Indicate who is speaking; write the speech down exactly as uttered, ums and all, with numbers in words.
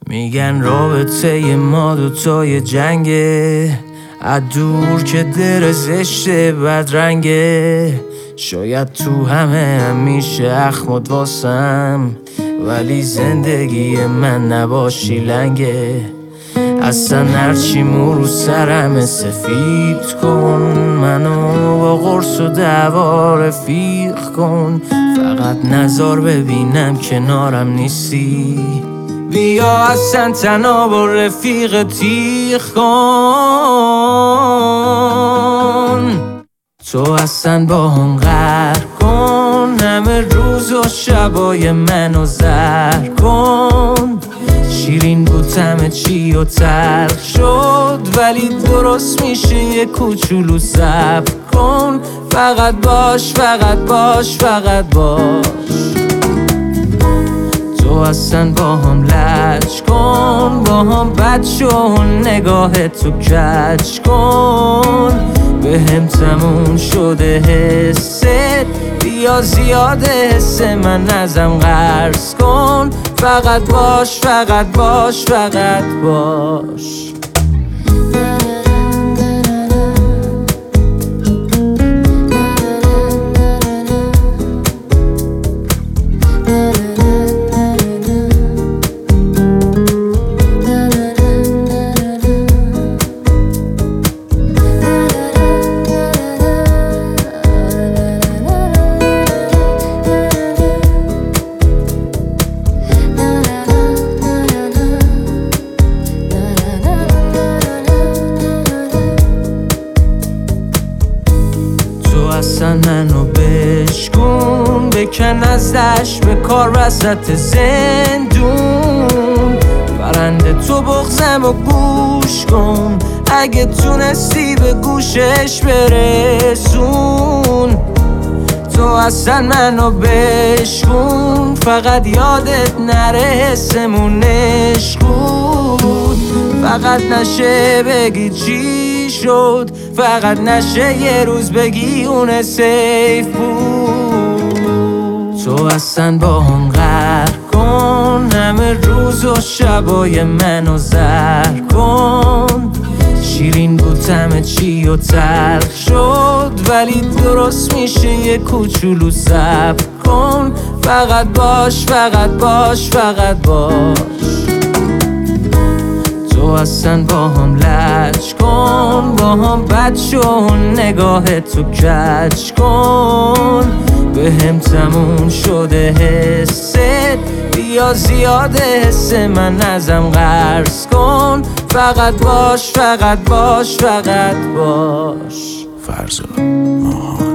Speaker 1: میگن رابطه ما دوتای جنگه، از دور که در زشته بدرنگه. شاید تو همه همیشه اخمد واسم، ولی زندگی من نباشی لنگه. اصلا هرچی مو رو سرم سفید کن، منو با قرص و دعوا رفیق کن. فقط نزار ببینم کنارم نیستی، بیا اصلا تنها با رفیق تیغ کن. تو اصلا با هم غر کن، همه روز و شبای منو زر کن. شیرین بود همه چی و تلخ شد، ولی درست میشه یه کوچولو صبر کن. فقط باش فقط باش فقط باش. تو اصلا با هم لج کن، با هم بد شو، نگاه تو کج کن. به هم تموم شده حست، بیا زیاده حس من ازم قرض کن. فقط باش فقط باش فقط باش. اصلا منو بشکن، بکن ازش به کار وسط زندون. برنده تو بغزم و گوش کن، اگه تونستی به گوشش برسون. تو اصلا منو بشکن، فقط یادت نره حسمون عشق بود. فقط نشه بگی چی شد، فقط نشه یه روز بگی اون سیف بود. تو اصلا با هم غر کن، همه روز و شبای منو زر کن. شیرین بود همه چی و تلخ شد، ولی درست میشه یه کوچولو صبر کن. فقط باش فقط باش فقط باش. تو اصلا با هم لج کن، با هم بد شو، نگاه تو کج کن. به هم تموم شده حست، بیا زیاده حس من ازم قرض کن. فقط باش فقط باش فقط باش.
Speaker 2: فرزاد